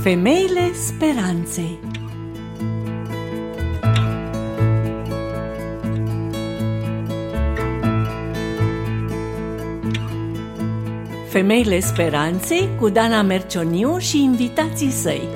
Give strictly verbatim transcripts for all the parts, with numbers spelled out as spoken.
Femeile speranței. Femeile speranței cu Dana Mercioniu și invitații săi.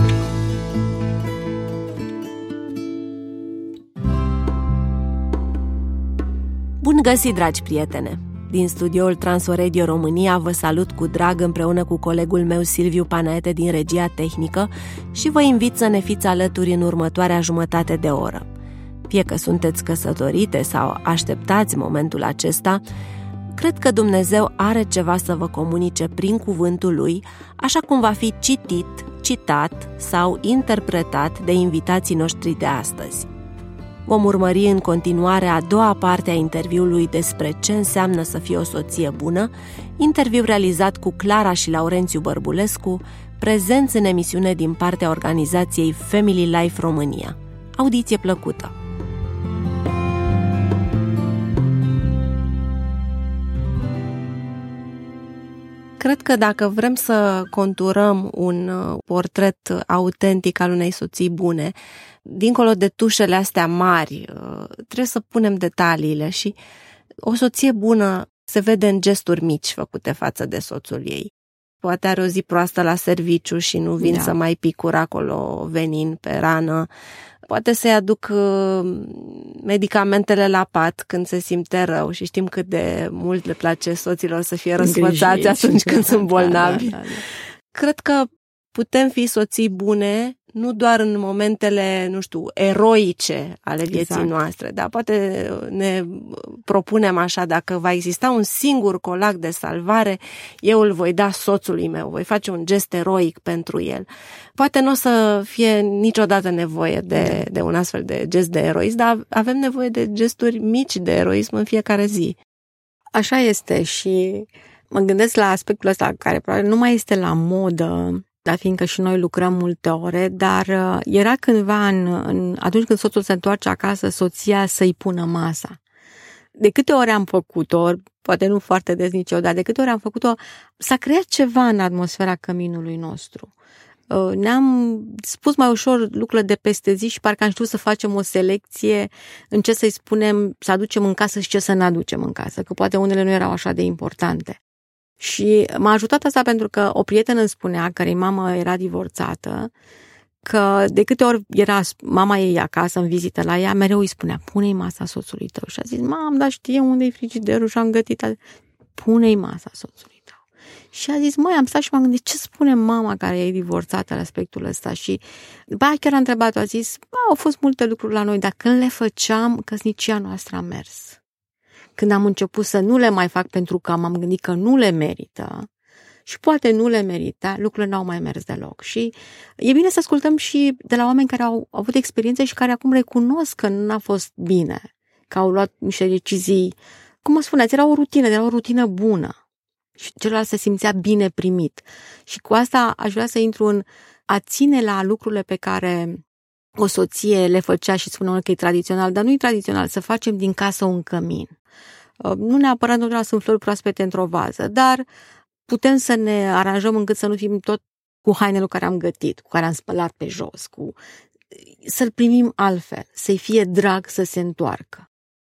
Bun găsit, dragi prietene! Din studioul Transoradio România vă salut cu drag împreună cu colegul meu Silviu Panaete din regia tehnică și vă invit să ne fiți alături în următoarea jumătate de oră. Fie că sunteți căsătorite sau așteptați momentul acesta, cred că Dumnezeu are ceva să vă comunice prin cuvântul Lui, așa cum va fi citit, citat sau interpretat de invitații noștri de astăzi. Vom urmări în continuare a doua parte a interviului despre ce înseamnă să fii o soție bună, interviu realizat cu Clara și Laurențiu Bărbulescu, prezenți în emisiune din partea organizației Family Life România. Audiție plăcută! Cred că dacă vrem să conturăm un portret autentic al unei soții bune, dincolo de tușele astea mari, trebuie să punem detaliile și o soție bună se vede în gesturi mici făcute față de soțul ei. Poate are o zi proastă la serviciu și nu vin da. să mai picură acolo venin pe rană. Poate să-i aduc medicamentele la pat când se simte rău și știm cât de mult le place soților să fie răsfățați atunci când sunt bolnavi. Da, da, da. Cred că putem fi soții bune nu doar în momentele, nu știu, eroice ale vieții exact. noastre, dar poate ne propunem așa, dacă va exista un singur colac de salvare, eu îl voi da soțului meu, voi face un gest eroic pentru el. Poate nu o să fie niciodată nevoie de, de un astfel de gest de eroism, dar avem nevoie de gesturi mici de eroism în fiecare zi. Așa este și mă gândesc la aspectul ăsta care probabil nu mai este la modă, dar fiindcă și noi lucrăm multe ore, dar era cândva, în, în, atunci când soțul se întoarce acasă, soția să-i pună masa. De câte ori am făcut-o, poate nu foarte des nici eu, dar de câte ori am făcut-o, s-a creat ceva în atmosfera căminului nostru. Ne-am spus mai ușor lucrurile de peste zi și parcă am știut să facem o selecție în ce să-i spunem să aducem în casă și ce să ne aducem în casă, că poate unele nu erau așa de importante. Și m-a ajutat asta pentru că o prietenă îmi spunea, cărei mamă era divorțată, că de câte ori era mama ei acasă în vizită la ea, mereu îi spunea, pune-i masa soțului tău. Și a zis, mam, dar știe unde e frigiderul și am gătit. Pune-i masa soțului tău. Și a zis, măi, am stat și m-am gândit, ce spune mama care e divorțată la aspectul ăsta? Și după aia chiar a întrebat-o, a zis, au fost multe lucruri la noi, dar când le făceam, căsnicia noastră a mers. Când am început să nu le mai fac pentru că m-am gândit că nu le merită și poate nu le merită, lucrurile n-au mai mers deloc. Și e bine să ascultăm și de la oameni care au avut experiențe și care acum recunosc că n-a fost bine, că au luat niște decizii, cum mă spuneați, era o rutină, era o rutină bună și celălalt se simțea bine primit. Și cu asta aș vrea să intru în a ține la lucrurile pe care o soție le făcea și spunea că e tradițional, dar nu e tradițional, să facem din casă un cămin. Nu neapărat întotdeauna sunt flori proaspete într-o vază, dar putem să ne aranjăm încât să nu fim tot cu hainele care am gătit, cu care am spălat pe jos, cu... să-l primim altfel, să-i fie drag să se întoarcă.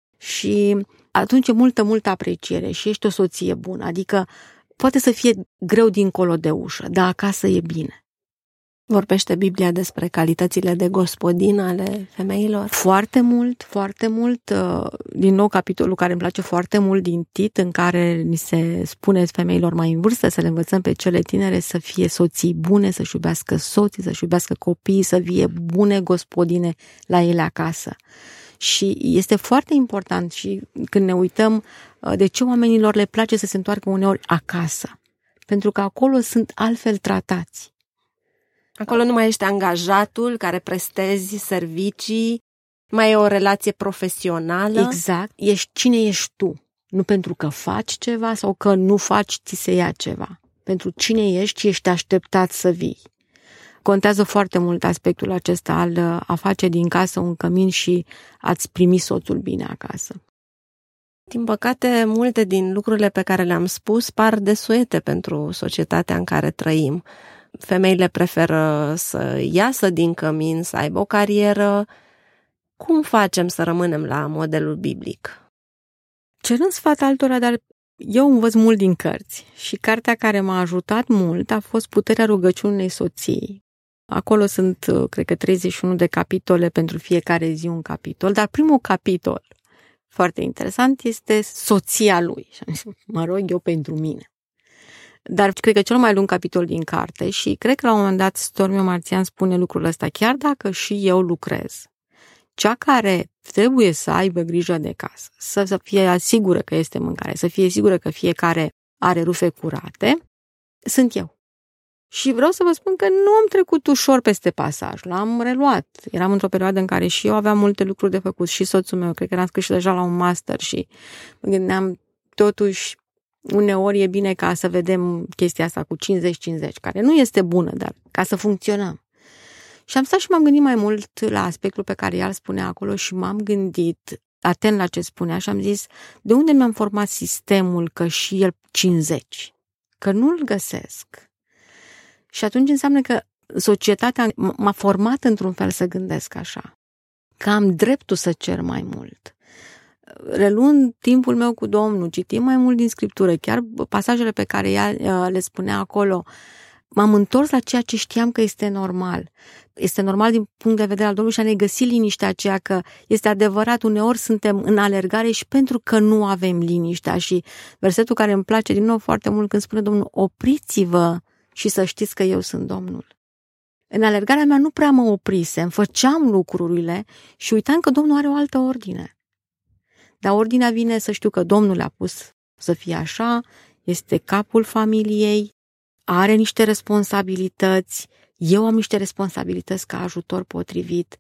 Și atunci e multă, multă apreciere și ești o soție bună, adică poate să fie greu dincolo de ușă, dar acasă e bine. Vorbește Biblia despre calitățile de gospodină ale femeilor? Foarte mult, foarte mult. Din nou, capitolul care îmi place foarte mult din Tit, în care ni se spune femeilor mai în vârstă să le învățăm pe cele tinere să fie soții bune, să-și iubească soții, să-și iubească copiii, să fie bune gospodine la ele acasă. Și este foarte important și când ne uităm de ce oamenilor le place să se întoarcă uneori acasă. Pentru că acolo sunt altfel tratați. Acolo nu mai ești angajatul care prestezi servicii, mai e o relație profesională. Exact, ești cine ești tu. Nu pentru că faci ceva sau că nu faci, ți se ia ceva. Pentru cine ești, ești așteptat să vii. Contează foarte mult aspectul acesta al a face din casă un cămin și a-ți primi soțul bine acasă. Din păcate, multe din lucrurile pe care le-am spus par desuete pentru societatea în care trăim. femeile preferă să iasă din cămin, să aibă o carieră. Cum facem să rămânem la modelul biblic? Cerând sfat altora, dar eu învăț mult din cărți și cartea care m-a ajutat mult a fost Puterea rugăciunii unei soții. Acolo sunt, cred că, treizeci și unu de capitole, pentru fiecare zi un capitol, dar primul capitol, foarte interesant, este soția lui. Și am zis, mă rog eu pentru mine. Dar cred că cel mai lung capitol din carte și cred că la un moment dat Stormio Marțian spune lucrul ăsta, chiar dacă și eu lucrez, cea care trebuie să aibă grijă de casă, să, să fie sigură că este mâncare, să fie sigură că fiecare are rufe curate, sunt eu. Și vreau să vă spun că nu am trecut ușor peste pasaj, l-am reluat. Eram într-o perioadă în care și eu aveam multe lucruri de făcut și soțul meu, cred că eram scris și deja la un master și mă gândeam, totuși, uneori e bine ca să vedem chestia asta cu cincizeci cincizeci, care nu este bună, dar ca să funcționăm. Și am stat și m-am gândit mai mult la aspectul pe care el spunea acolo și m-am gândit atent la ce spunea și am zis, de unde mi-am format sistemul că și el cincizeci? Că nu-l găsesc. Și atunci înseamnă că societatea m-a format într-un fel să gândesc așa, că am dreptul să cer mai mult. Reluând timpul meu cu Domnul, citim mai mult din Scriptură, chiar pasajele pe care ea le spunea acolo, m-am întors la ceea ce știam că este normal. Este normal din punct de vedere al Domnului și a ne găsi liniștea aceea, că este adevărat, uneori suntem în alergare și pentru că nu avem liniștea. Și versetul care îmi place din nou foarte mult când spune Domnul, opriți-vă și să știți că eu sunt Domnul. În alergarea mea nu prea mă oprisem, făceam lucrurile și uitam că Domnul are o altă ordine. Dar ordinea vine să știu că Domnul le-a pus să fie așa, este capul familiei, are niște responsabilități, eu am niște responsabilități ca ajutor potrivit,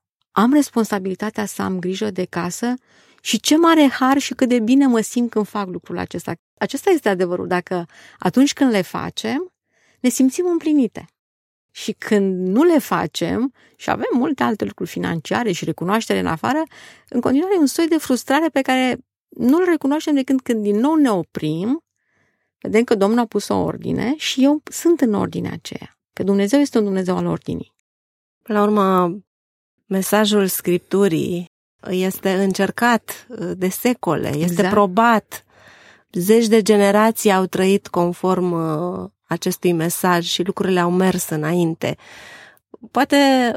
am responsabilitatea să am grijă de casă și ce mare har și cât de bine mă simt când fac lucrul acesta. Acesta este adevărul, dacă atunci când le facem, ne simțim împlinite. Și când nu le facem și avem multe alte lucruri financiare și recunoaștere în afară, în continuare e un soi de frustrare pe care nu-l recunoaștem decât când din nou ne oprim, vedem că Domnul a pus o ordine și eu sunt în ordinea aceea. Că Dumnezeu este un Dumnezeu al ordinii. La urmă, mesajul Scripturii este încercat de secole, este exact. Probat. Zeci de generații au trăit conform acestui mesaj și lucrurile au mers înainte. Poate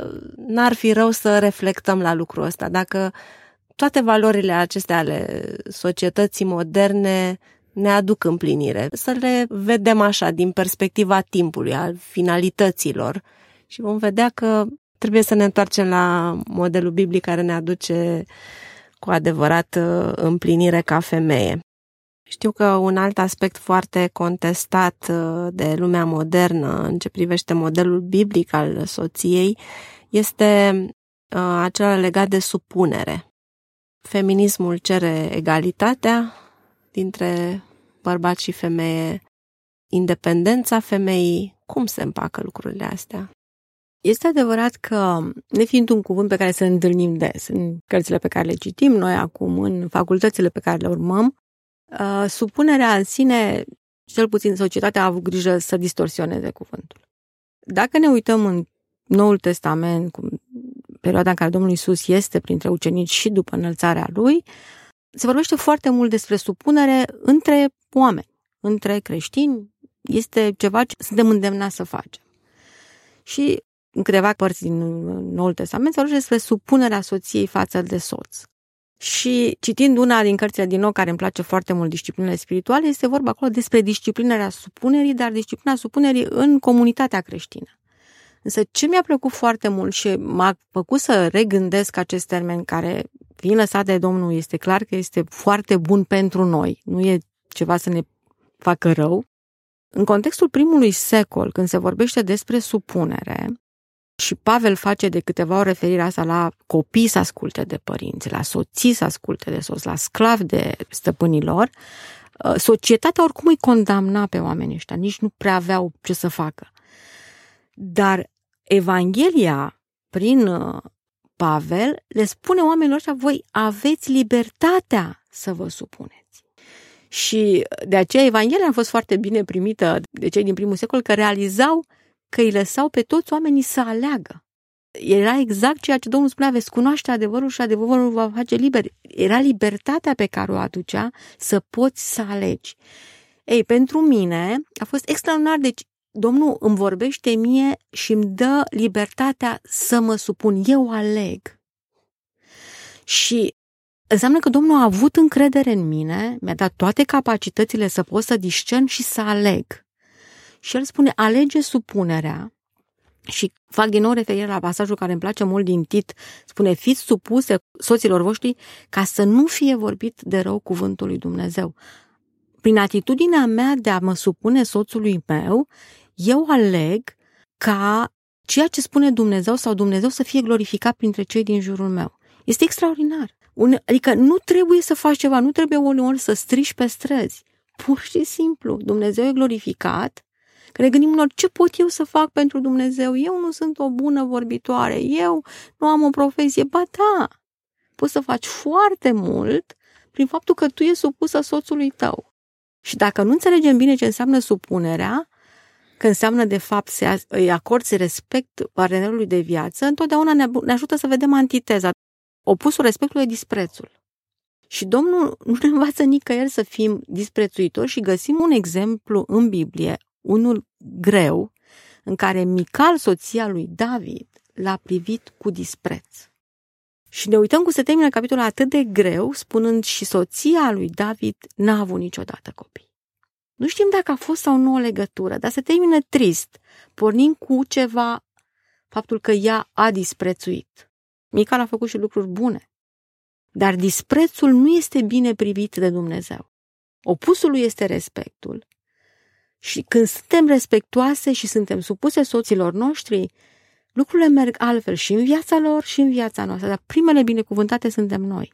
n-ar fi rău să reflectăm la lucrul ăsta. Dacă toate valorile acestea ale societății moderne ne aduc împlinire, să le vedem așa din perspectiva timpului, al finalităților și vom vedea că trebuie să ne întoarcem la modelul biblic care ne aduce cu adevărat împlinire ca femeie. Știu că un alt aspect foarte contestat de lumea modernă în ce privește modelul biblic al soției este acela legat de supunere. Feminismul cere egalitatea dintre bărbat și femeie, independența femeii. Cum se împacă lucrurile astea? Este adevărat că, nefiind un cuvânt pe care să ne întâlnim des în cărțile pe care le citim noi acum, în facultățile pe care le urmăm, uh, supunerea în sine, cel puțin societatea a avut grijă să distorsioneze cuvântul. Dacă ne uităm în Noul Testament, cu perioada în care Domnul Iisus este printre ucenici și după înălțarea Lui, se vorbește foarte mult despre supunere între oameni, între creștini. Este ceva ce suntem îndemnați să facem. Și în câteva părți din Noul Testament se vorbește despre supunerea soției față de soț. Și citind una din cărțile din nou care îmi place foarte mult, Disciplinele spirituale, este vorba acolo despre disciplinarea supunerii, dar disciplina supunerii în comunitatea creștină. Însă ce mi-a plăcut foarte mult și m-a făcut să regândesc acest termen care, fiind lăsat de Domnul, este clar că este foarte bun pentru noi, nu e ceva să ne facă rău. În contextul primului secol, când se vorbește despre supunere, și Pavel face de câteva ori referirea asta la copii să asculte de părinți, la soții să asculte de soți, la sclavi de stăpânilor, societatea oricum îi condamna pe oamenii ăștia, nici nu prea aveau ce să facă. Dar Evanghelia, prin Pavel, le spune oamenilor ăștia, voi aveți libertatea să vă supuneți. Și de aceea Evanghelia a fost foarte bine primită de cei din primul secol, că realizau că îi lăsau pe toți oamenii să aleagă. Era exact ceea ce Domnul spunea, veți cunoaște adevărul și adevărul va face liber. Era libertatea pe care o aducea să poți să alegi. Ei, pentru mine a fost extraordinar, deci Domnul îmi vorbește mie și îmi dă libertatea să mă supun. Eu aleg. Și înseamnă că Domnul a avut încredere în mine, mi-a dat toate capacitățile să pot să discern și să aleg. Și El spune, alege supunerea. Și fac din nou referire la pasajul care îmi place mult din Tit, spune, fiți supuse soților voștri ca să nu fie vorbit de rău cuvântul lui Dumnezeu. Prin atitudinea mea de a mă supune soțului meu, eu aleg ca ceea ce spune Dumnezeu sau Dumnezeu să fie glorificat printre cei din jurul meu. Este extraordinar. Adică nu trebuie să faci ceva, nu trebuie uneori să strici pe străzi. Pur și simplu, Dumnezeu e glorificat. Că ne gândim unor, ce pot eu să fac pentru Dumnezeu? Eu nu sunt o bună vorbitoare, eu nu am o profesie. Ba da, poți să faci foarte mult prin faptul că tu ești supusă soțului tău. Și dacă nu înțelegem bine ce înseamnă supunerea, că înseamnă de fapt să îi acorzi respect partenerului de viață, întotdeauna ne, ne ajută să vedem antiteza. Opusul respectului e disprețul. Și Domnul nu ne învață nicăieri să fim disprețuitori și găsim un exemplu în Biblie, unul greu, în care Mical, soția lui David, l-a privit cu dispreț. Și ne uităm cum se termină capitolul atât de greu, spunând și soția lui David n-a avut niciodată copii. Nu știm dacă a fost sau nu o legătură, dar se termină trist, pornind cu ceva, faptul că ea a disprețuit. Mical a făcut și lucruri bune, dar disprețul nu este bine privit de Dumnezeu. Opusul lui este respectul. Și când suntem respectuoase și suntem supuse soților noștri, lucrurile merg altfel și în viața lor și în viața noastră, dar primele binecuvântate suntem noi.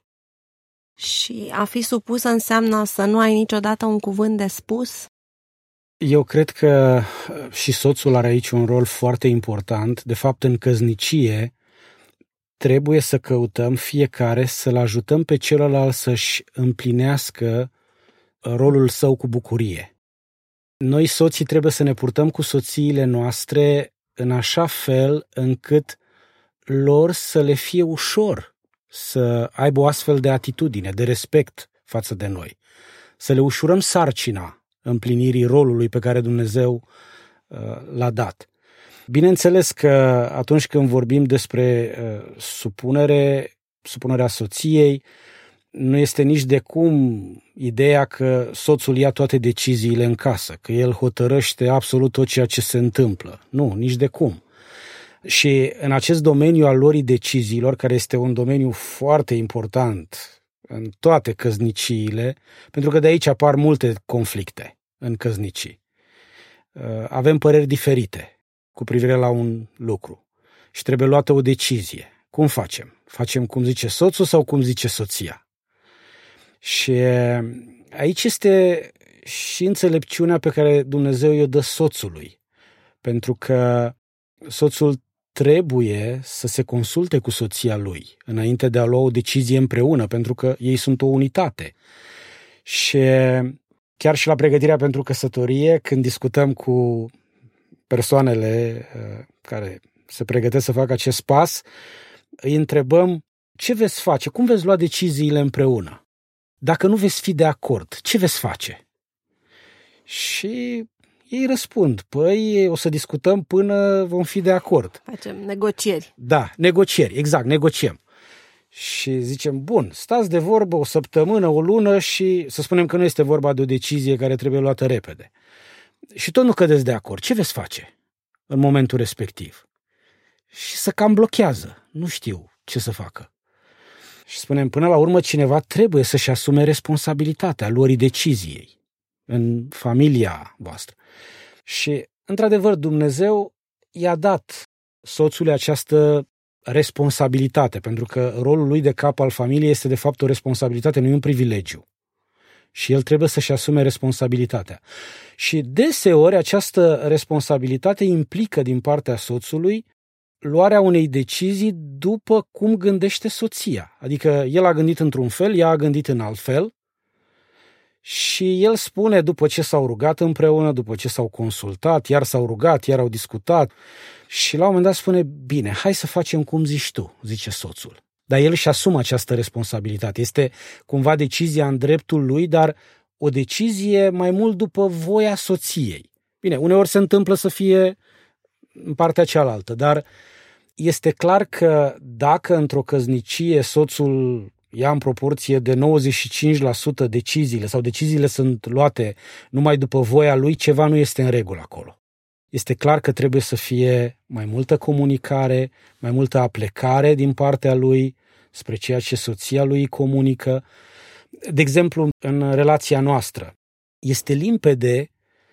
Și a fi supusă înseamnă să nu ai niciodată un cuvânt de spus? Eu cred că și soțul are aici un rol foarte important. De fapt, în căsnicie trebuie să căutăm fiecare să-l ajutăm pe celălalt să-și împlinească rolul său cu bucurie. Noi, soții, trebuie să ne purtăm cu soțiile noastre în așa fel încât lor să le fie ușor să aibă o astfel de atitudine, de respect față de noi. Să le ușurăm sarcina împlinirii rolului pe care Dumnezeu uh, l-a dat. Bineînțeles că atunci când vorbim despre uh, supunere, supunerea soției, nu este nici de cum ideea că soțul ia toate deciziile în casă, că el hotărăște absolut tot ceea ce se întâmplă. Nu, nici de cum. Și în acest domeniu al luării deciziilor, care este un domeniu foarte important în toate căsniciile, pentru că de aici apar multe conflicte în căsnicii. Avem păreri diferite cu privire la un lucru și trebuie luată o decizie. Cum facem? Facem cum zice soțul sau cum zice soția? Și aici este și înțelepciunea pe care Dumnezeu i-o dă soțului, pentru că soțul trebuie să se consulte cu soția lui înainte de a lua o decizie împreună, pentru că ei sunt o unitate. Și chiar și la pregătirea pentru căsătorie, când discutăm cu persoanele care se pregătesc să facă acest pas, îi întrebăm ce veți face, cum veți lua deciziile împreună. Dacă nu veți fi de acord, ce veți face? Și ei răspund, păi o să discutăm până vom fi de acord. Facem negocieri. Da, negocieri, exact, negociem. Și zicem, bun, stați de vorbă o săptămână, o lună și să spunem că nu este vorba de o decizie care trebuie luată repede. Și tot nu cădeți de acord. Ce veți face în momentul respectiv? Și să cam blochează. Nu știu ce să facă. Și spunem, până la urmă, cineva trebuie să-și asume responsabilitatea luării deciziei în familia voastră. Și, într-adevăr, Dumnezeu i-a dat soțului această responsabilitate, pentru că rolul lui de cap al familiei este, de fapt, o responsabilitate, nu e un privilegiu. Și el trebuie să-și asume responsabilitatea. Și deseori această responsabilitate implică din partea soțului luarea unei decizii după cum gândește soția. Adică el a gândit într-un fel, ea a gândit în alt fel Și el spune, după ce s-au rugat împreună, după ce s-au consultat, iar s-au rugat, iar au discutat, și la un moment dat spune, bine, hai să facem cum zici tu, zice soțul. Dar el își asumă această responsabilitate. Este cumva decizia în dreptul lui, dar o decizie mai mult după voia soției. Bine, uneori se întâmplă să fie în partea cealaltă, dar este clar că dacă într-o căsnicie soțul ia în proporție de nouăzeci și cinci la sută deciziile sau deciziile sunt luate numai după voia lui, ceva nu este în regulă acolo. Este clar că trebuie să fie mai multă comunicare, mai multă aplecare din partea lui spre ceea ce soția lui comunică. De exemplu, în relația noastră, este limpede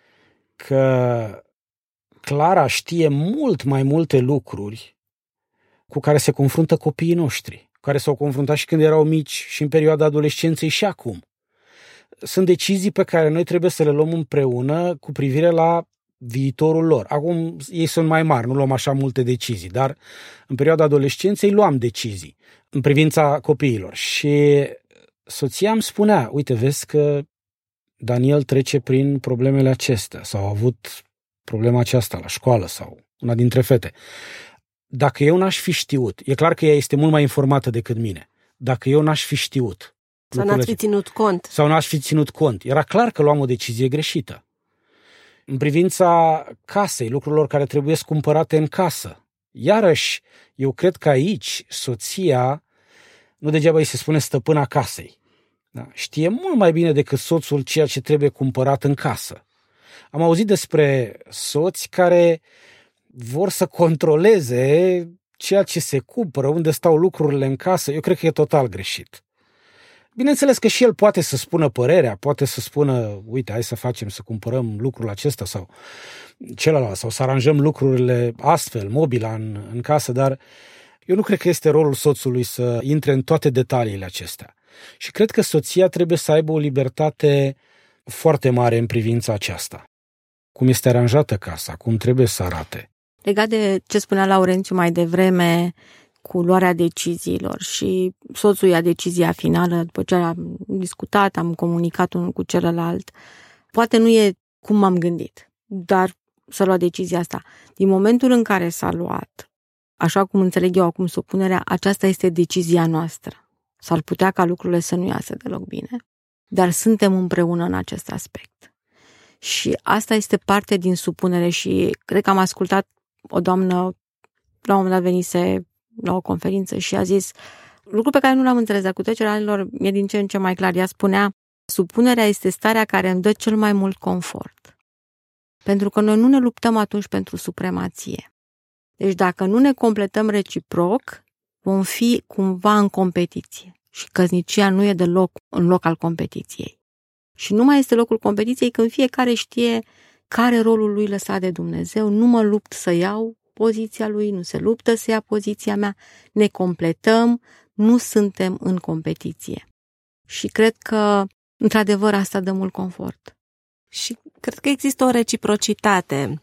că Clara știe mult mai multe lucruri cu care se confruntă copiii noștri, care s-au confruntat și când erau mici și în perioada adolescenței și acum. Sunt decizii pe care noi trebuie să le luăm împreună cu privire la viitorul lor. Acum ei sunt mai mari, nu luăm așa multe decizii, dar în perioada adolescenței luam decizii în privința copiilor. Și soția îmi spunea, uite, vezi că Daniel trece prin problemele acestea sau a avut problema aceasta la școală sau una dintre fete. Dacă eu n-aș fi știut, e clar că ea este mult mai informată decât mine, dacă eu n-aș fi știut sau n-ați fi ținut cont sau n-aș fi ținut cont, era clar că luam o decizie greșită. În privința casei, lucrurilor care trebuie cumpărate în casă, iarăși, eu cred că aici soția, nu degeaba îi se spune stăpâna casei, da? Știe mult mai bine decât soțul ceea ce trebuie cumpărat în casă. Am auzit despre soți care vor să controleze ceea ce se cumpără, unde stau lucrurile în casă. Eu cred că e total greșit. Bineînțeles că și el poate să spună părerea, poate să spună, uite, hai să facem, să cumpărăm lucrul acesta sau celălalt, sau să aranjăm lucrurile astfel, mobila în, în casă, dar eu nu cred că este rolul soțului să intre în toate detaliile acestea. Și cred că soția trebuie să aibă o libertate foarte mare în privința aceasta. Cum este aranjată casa, cum trebuie să arate. Legat de ce spunea Laurențiu mai devreme cu luarea deciziilor și soțul ia decizia finală după ce am discutat, am comunicat unul cu celălalt, poate nu e cum m-am gândit, dar să lua decizia asta. Din momentul în care s-a luat, așa cum înțeleg eu acum supunerea, aceasta este decizia noastră. S-ar putea ca lucrurile să nu iasă deloc bine, dar suntem împreună în acest aspect. Și asta este parte din supunere și cred că am ascultat o doamnă, la un moment dat venise la o conferință și a zis lucru pe care nu l-am înțeles, dar cu trecerea anilor mi-e din ce în ce mai clar. Ea spunea, supunerea este starea care îmi dă cel mai mult confort. Pentru că noi nu ne luptăm atunci pentru supremație. Deci dacă nu ne completăm reciproc, vom fi cumva în competiție. Și căsnicia nu e deloc în loc al competiției. Și nu mai este locul competiției când fiecare știe care rolul lui lăsat de Dumnezeu. Nu mă lupt să iau poziția lui, nu se luptă să ia poziția mea, ne completăm, nu suntem în competiție. Și cred că, într-adevăr, asta dă mult confort. Și cred că există o reciprocitate.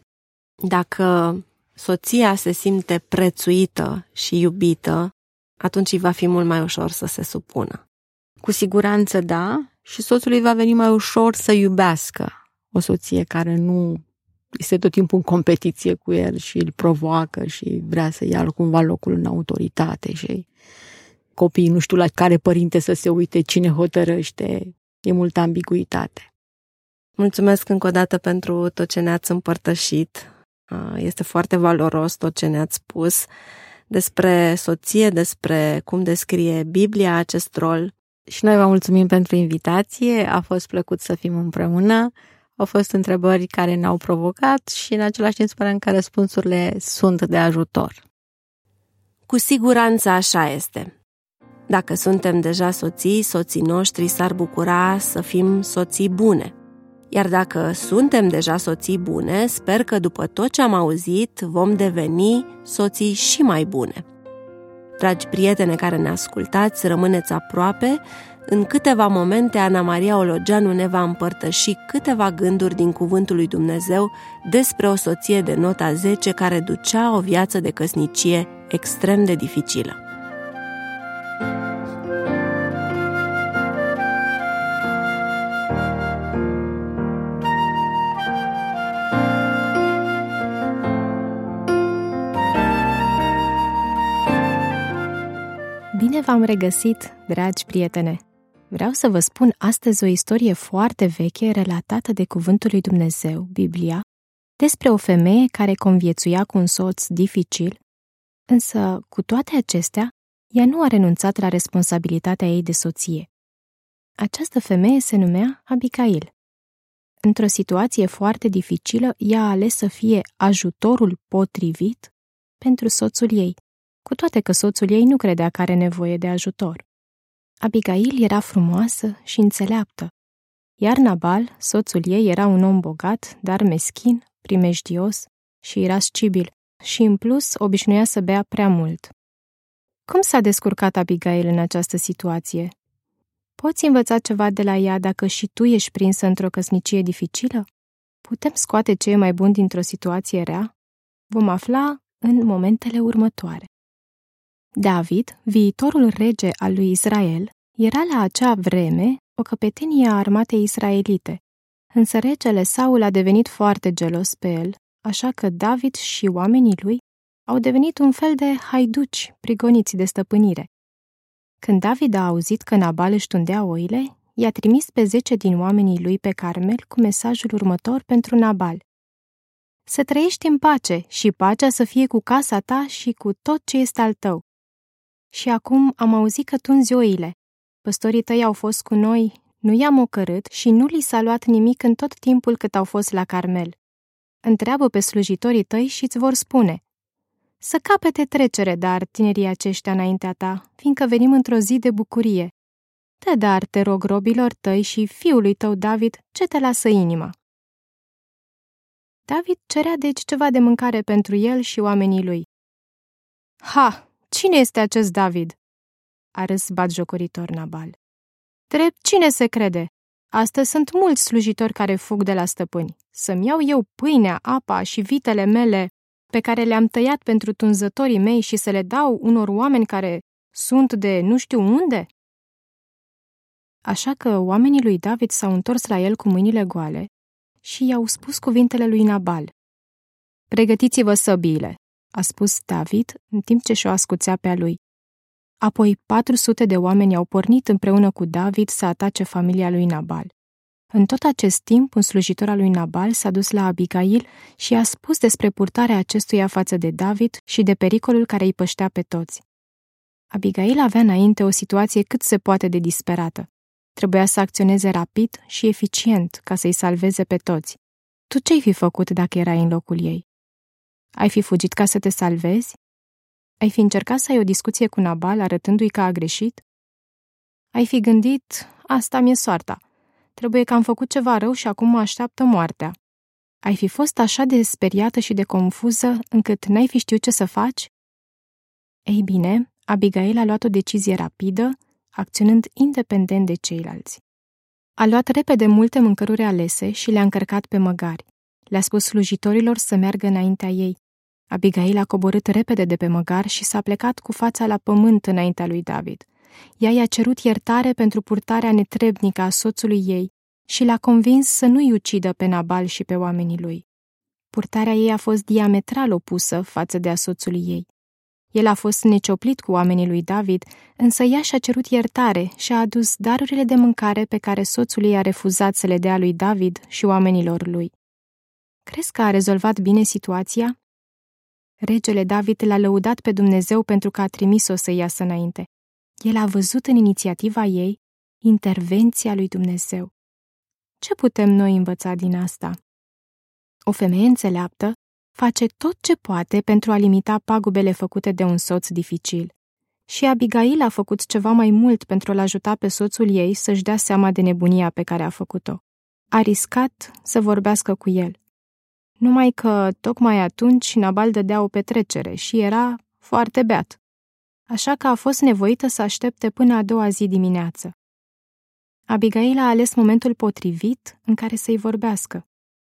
Dacă soția se simte prețuită și iubită, atunci îi va fi mult mai ușor să se supună. Cu siguranță da, și soțului va veni mai ușor să iubească o soție care nu este tot timpul în competiție cu el și îl provoacă și vrea să ia cumva locul în autoritate și copiii nu știu la care părinte să se uite, cine hotărăște, e multă ambiguitate. Mulțumesc încă o dată pentru tot ce ne-ați împărtășit. Este foarte valoros tot ce ne-ați spus despre soție, despre cum descrie Biblia acest rol. Și noi vă mulțumim pentru invitație, a fost plăcut să fim împreună, au fost întrebări care ne-au provocat și în același timp sperăm că răspunsurile sunt de ajutor. Cu siguranță așa este. Dacă suntem deja soții, soții noștri s-ar bucura să fim soții bune. Iar dacă suntem deja soții bune, sper că după tot ce am auzit vom deveni soții și mai bune. Dragi prietene care ne ascultați, rămâneți aproape. În câteva momente, Ana Maria Ologeanu ne va împărtăși câteva gânduri din Cuvântul lui Dumnezeu despre o soție de nota zece care ducea o viață de căsnicie extrem de dificilă. Bine v-am regăsit, dragi prietene! Vreau să vă spun astăzi o istorie foarte veche relatată de Cuvântul lui Dumnezeu, Biblia, despre o femeie care conviețuia cu un soț dificil, însă, cu toate acestea, ea nu a renunțat la responsabilitatea ei de soție. Această femeie se numea Abigail. Într-o situație foarte dificilă, ea a ales să fie ajutorul potrivit pentru soțul ei, cu toate că soțul ei nu credea că are nevoie de ajutor. Abigail era frumoasă și înțeleaptă, iar Nabal, soțul ei, era un om bogat, dar meschin, primejdios și irascibil și, în plus, obișnuia să bea prea mult. Cum s-a descurcat Abigail în această situație? Poți învăța ceva de la ea dacă și tu ești prinsă într-o căsnicie dificilă? Putem scoate ce e mai bun dintr-o situație rea? Vom afla în momentele următoare. David, viitorul rege al lui Israel, era la acea vreme o căpetenie a armatei israelite, însă regele Saul a devenit foarte gelos pe el, așa că David și oamenii lui au devenit un fel de haiduci prigoniți de stăpânire. Când David a auzit că Nabal își tundea oile, i-a trimis pe zece din oamenii lui pe Carmel cu mesajul următor pentru Nabal: să trăiești în pace și pacea să fie cu casa ta și cu tot ce este al tău. Și acum am auzit că tunzi oile. Păstorii tăi au fost cu noi, nu i-am ocărât și nu li s-a luat nimic în tot timpul cât au fost la Carmel. Întreabă pe slujitorii tăi și îți vor spune: să capete trecere, dar tinerii aceștia înaintea ta, fiindcă venim într-o zi de bucurie. Te dar, te rog, robilor tăi și fiului tău David, ce te lasă inima. David cerea deci ceva de mâncare pentru el și oamenii lui. Ha! Cine este acest David? A râs batjocoritor Nabal. Drept, cine se crede? Astăzi sunt mulți slujitori care fug de la stăpâni. Să-mi iau eu pâinea, apa și vitele mele pe care le-am tăiat pentru tunzătorii mei și să le dau unor oameni care sunt de nu știu unde? Așa că oamenii lui David s-au întors la el cu mâinile goale și i-au spus cuvintele lui Nabal. Pregătiți-vă săbiile, a spus David în timp ce și-o ascuțea pe a lui. Apoi patru sute de oameni au pornit împreună cu David să atace familia lui Nabal. În tot acest timp, un slujitor al lui Nabal s-a dus la Abigail și i-a spus despre purtarea acestuia față de David și de pericolul care îi păștea pe toți. Abigail avea înainte o situație cât se poate de disperată. Trebuia să acționeze rapid și eficient ca să-i salveze pe toți. Tu ce-ai fi făcut dacă erai în locul ei? Ai fi fugit ca să te salvezi? Ai fi încercat să ai o discuție cu Nabal arătându-i că a greșit? Ai fi gândit, asta mi-e soarta. Trebuie că am făcut ceva rău și acum mă așteaptă moartea. Ai fi fost așa de speriată și de confuză încât n-ai fi știut ce să faci? Ei bine, Abigail a luat o decizie rapidă, acționând independent de ceilalți. A luat repede multe mâncăruri alese și le-a încărcat pe măgari. Le-a spus slujitorilor să meargă înaintea ei. Abigail a coborât repede de pe măgar și s-a plecat cu fața la pământ înaintea lui David. Ea i-a cerut iertare pentru purtarea netrebnică a soțului ei și l-a convins să nu-i ucidă pe Nabal și pe oamenii lui. Purtarea ei a fost diametral opusă față de a soțului ei. El a fost necioplit cu oamenii lui David, însă ea și-a cerut iertare și a adus darurile de mâncare pe care soțul ei a refuzat să le dea lui David și oamenilor lui. Crezi că a rezolvat bine situația? Regele David l-a lăudat pe Dumnezeu pentru că a trimis-o să iasă înainte. El a văzut în inițiativa ei intervenția lui Dumnezeu. Ce putem noi învăța din asta? O femeie înțeleaptă face tot ce poate pentru a limita pagubele făcute de un soț dificil. Și Abigail a făcut ceva mai mult pentru a-l ajuta pe soțul ei să-și dea seama de nebunia pe care a făcut-o. A riscat să vorbească cu el. Numai că, tocmai atunci, Nabal dădea o petrecere și era foarte beat. Așa că a fost nevoită să aștepte până a doua zi dimineață. Abigail a ales momentul potrivit în care să-i vorbească.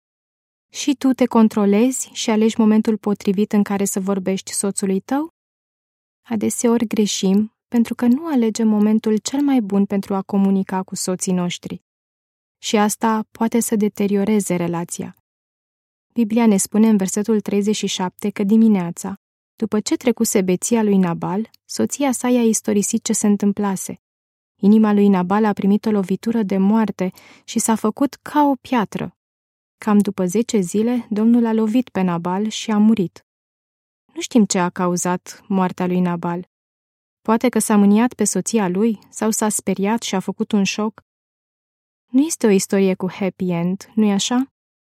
Și tu te controlezi și alegi momentul potrivit în care să vorbești soțului tău? Adeseori greșim pentru că nu alegem momentul cel mai bun pentru a comunica cu soții noștri. Și asta poate să deterioreze relația. Biblia ne spune în versetul treizeci și șapte că dimineața, După ce trecuse beția lui Nabal, soția sa i-a istorisit ce se întâmplase. Inima lui Nabal a primit o lovitură de moarte și s-a făcut ca o piatră. Cam după zece zile, Domnul a lovit pe Nabal și a murit. Nu știm ce a cauzat moartea lui Nabal. Poate că s-a mâniat pe soția lui sau s-a speriat și a făcut un șoc. Nu este o istorie cu happy end, nu-i așa?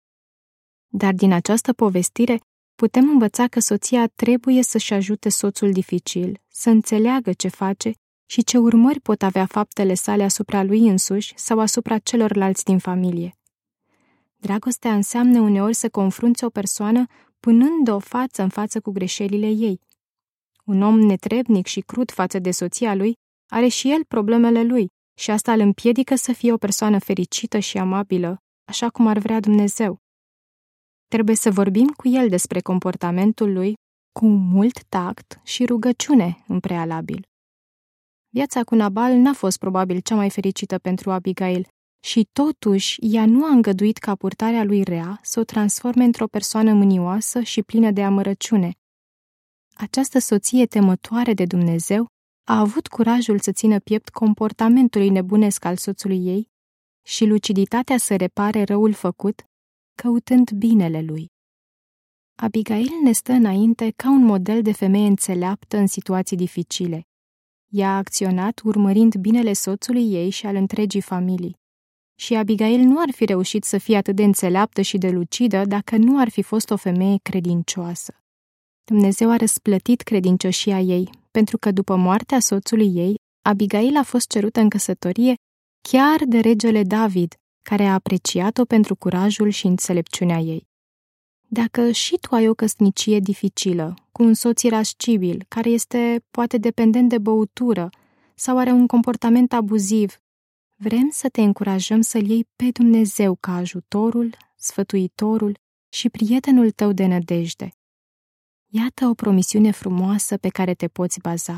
Dar din această povestire putem învăța că soția trebuie să-și ajute soțul dificil, să înțeleagă ce face și ce urmări pot avea faptele sale asupra lui însuși sau asupra celorlalți din familie. Dragostea înseamnă uneori să confrunți o persoană punând-o față în față cu greșelile ei. Un om netrebnic și crud față de soția lui are și el problemele lui și asta îl împiedică să fie o persoană fericită și amabilă, așa cum ar vrea Dumnezeu. Trebuie să vorbim cu el despre comportamentul lui cu mult tact și rugăciune în prealabil. Viața cu Nabal n-a fost probabil cea mai fericită pentru Abigail și totuși ea nu a îngăduit ca purtarea lui rea să o transforme într-o persoană mânioasă și plină de amărăciune. Această soție temătoare de Dumnezeu a avut curajul să țină piept comportamentului nebunesc al soțului ei și luciditatea să repare răul făcut, căutând binele lui. Abigail ne stă înainte ca un model de femeie înțeleaptă în situații dificile. Ea a acționat urmărind binele soțului ei și al întregii familii. Și Abigail nu ar fi reușit să fie atât de înțeleaptă și de lucidă dacă nu ar fi fost o femeie credincioasă. Dumnezeu a răsplătit credincioșia ei, pentru că după moartea soțului ei, Abigail a fost cerută în căsătorie chiar de regele David, care a apreciat-o pentru curajul și înțelepciunea ei. Dacă și tu ai o căsnicie dificilă, cu un soț irascibil, care este poate dependent de băutură sau are un comportament abuziv, vrem să te încurajăm să-L iei pe Dumnezeu ca ajutorul, sfătuitorul și prietenul tău de nădejde. Iată o promisiune frumoasă pe care te poți baza.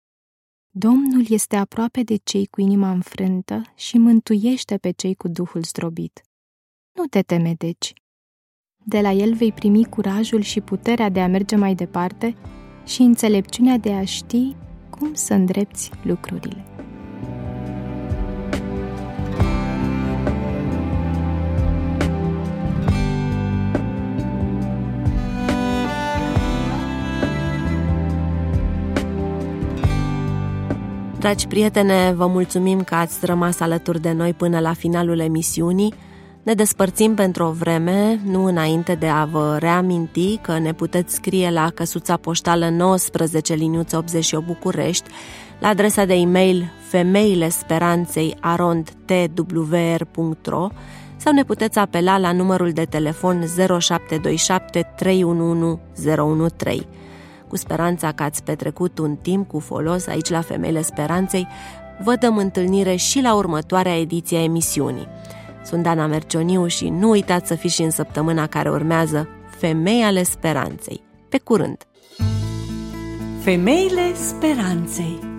Domnul este aproape de cei cu inima înfrântă și mântuiește pe cei cu duhul zdrobit. Nu te teme, deci. De la El vei primi curajul și puterea de a merge mai departe și înțelepciunea de a ști cum să îndrepți lucrurile. Dragi prietene, vă mulțumim că ați rămas alături de noi până la finalul emisiunii. Ne despărțim pentru o vreme, nu înainte de a vă reaminti că ne puteți scrie la căsuța poștală nouăsprezece liniuță optzeci și opt București, la adresa de e-mail femeilesperanței arond t w r punct r o sau ne puteți apela la numărul de telefon zero șapte doi șapte trei unu unu zero unu trei. Cu speranța că ați petrecut un timp cu folos aici la Femeile Speranței, vă dăm întâlnire și la următoarea ediție a emisiunii. Sunt Dana Mercioniu și nu uitați să fiți și în săptămâna care urmează Femei ale Speranței. Pe curând! Femeile Speranței.